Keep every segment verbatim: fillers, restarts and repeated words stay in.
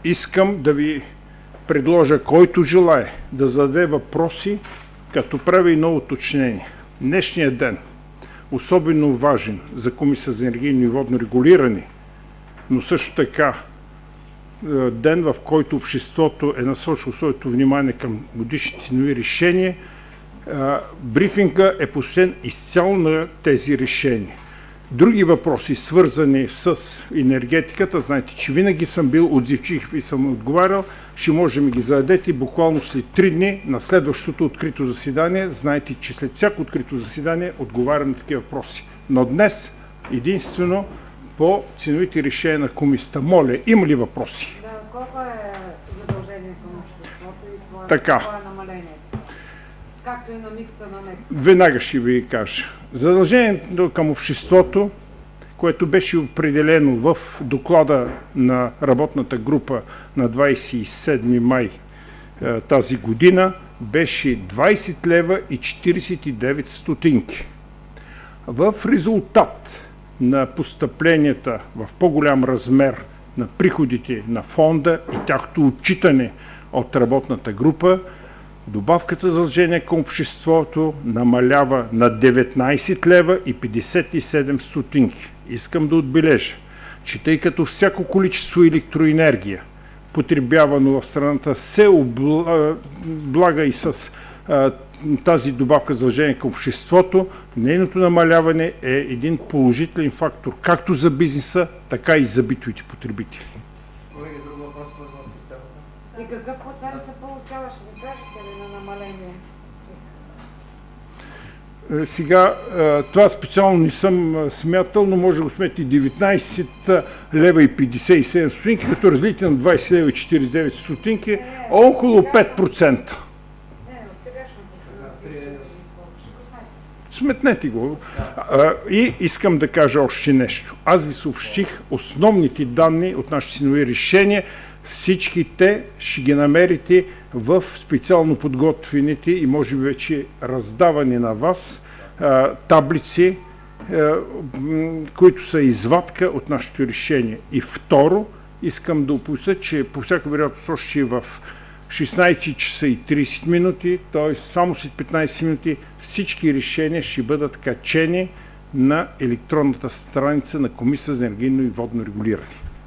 искам да ви предложа, който желае да зададе въпроси, като правя и ново уточнение. Днешният ден, особено важен за Комисията за енергийно и водно регулиране, но също така ден, в който обществото е насочило своето внимание към годишните ценови решения, брифинга е посветен изцяло на тези решения. Други въпроси, свързани с енергетиката, знаете, че винаги съм бил отзивчив и съм отговарял, ще можем да ги зададете буквално след три дни на следващото открито заседание. Знаете, че след всяко открито заседание отговарям на такива въпроси. Но днес единствено по ценовите решения на комисията. Моля, има ли въпроси? Да, колко е задължение към обществото и това, така. това е намалението? Както и на микса на НЕК. Веднага ще ви кажа. Задължението към обществото, което беше определено в доклада на работната група на двадесет и седми май е, тази година, беше двадесет лева и четиридесет и девет стотинки. В резултат на постъпленията в по-голям размер на приходите на фонда и тяхното отчитане от работната група, добавката за задължение към обществото намалява на деветнадесет лева и петдесет и седем стотинки. Искам да отбележа, че тъй като всяко количество електроенергия, потребявано в страната, се облага и с а, тази добавка за задължение към обществото, нейното намаляване е един положителен фактор както за бизнеса, така и за битовите потребители. Колеги, друг въпрос свързан с системата? И какъв процент се получава, ще ви кажете ли, на намаление? Сега, това специално не съм смятал, но може да го смети деветнадесет лева и петдесет и седем стотинки, като разлите на двадесет лева и четиридесет и девет стотинки, около пет процента. Сметнете го. А, и искам да кажа още нещо. Аз ви съобщих основните данни от нашите ценови решения. Всички те ще ги намерите в специално подготвените и може би вече раздавани на вас а, таблици, а, които са извадка от нашето решение. И второ, искам да опуся, че по всяка вероятност още в шестнадесет часа и тридесет минути, т.е. само след петнадесет минути, всички решения ще бъдат качени на електронната страница на Комисията за енергийно и водно регулиране.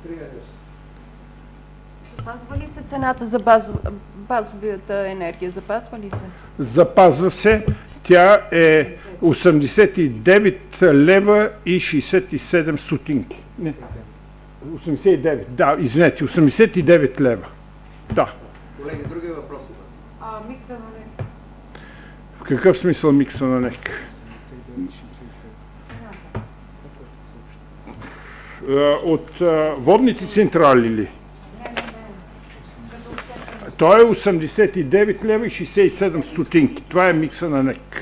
Запазва ли се цената за базов, базовата енергия? Запазва ли се? Запазва се. Тя е осемдесет и девет лева и шестдесет и седем стотинки. Не. осемдесет и девет. Да, извинете, осемдесет и девет лева. Да. Колеги, други въпроси? А, микса на НЕК? В какъв смисъл микса на НЕК? От водните централи ли? Той е осемдесет и девет лева и шестдесет и седем стотинки. Това е микса на НЕК.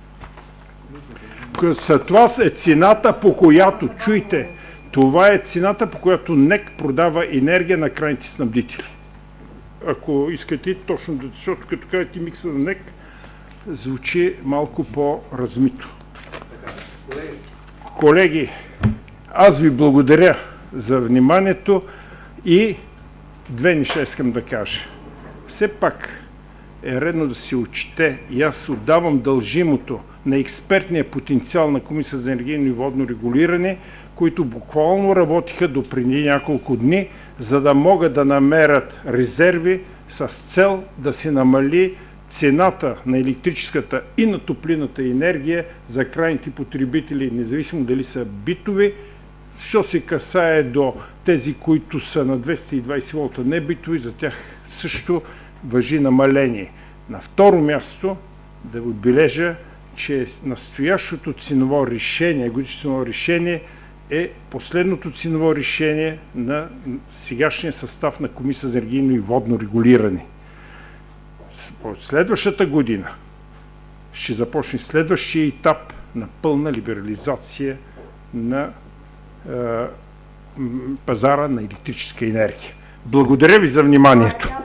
Това е цената, по която, чуйте, това е цената, по която НЕК продава енергия на крайните снабдители. Ако искате точно да, защото като кажете микса на НЕК, звучи малко по-размито. Колеги, аз ви благодаря за вниманието и две неща искам да кажа. Все пак е редно да се отчете и аз отдавам дължимото на експертния потенциал на Комисията за енергийно и водно регулиране, които буквално работиха до преди няколко дни, за да могат да намерят резерви с цел да се намали цената на електрическата и на топлинната енергия за крайните потребители, независимо дали са битови. Що се касае до тези, които са на двеста и двадесет волта не битови, за тях също важи намаление. На второ място да отбележа, че настоящото ценово решение, годишно решение е последното ценово решение на сегашния състав на Комисията за енергийно и водно регулиране. От следващата година ще започне следващия етап на пълна либерализация на е, пазара на електрическа енергия. Благодаря ви за вниманието.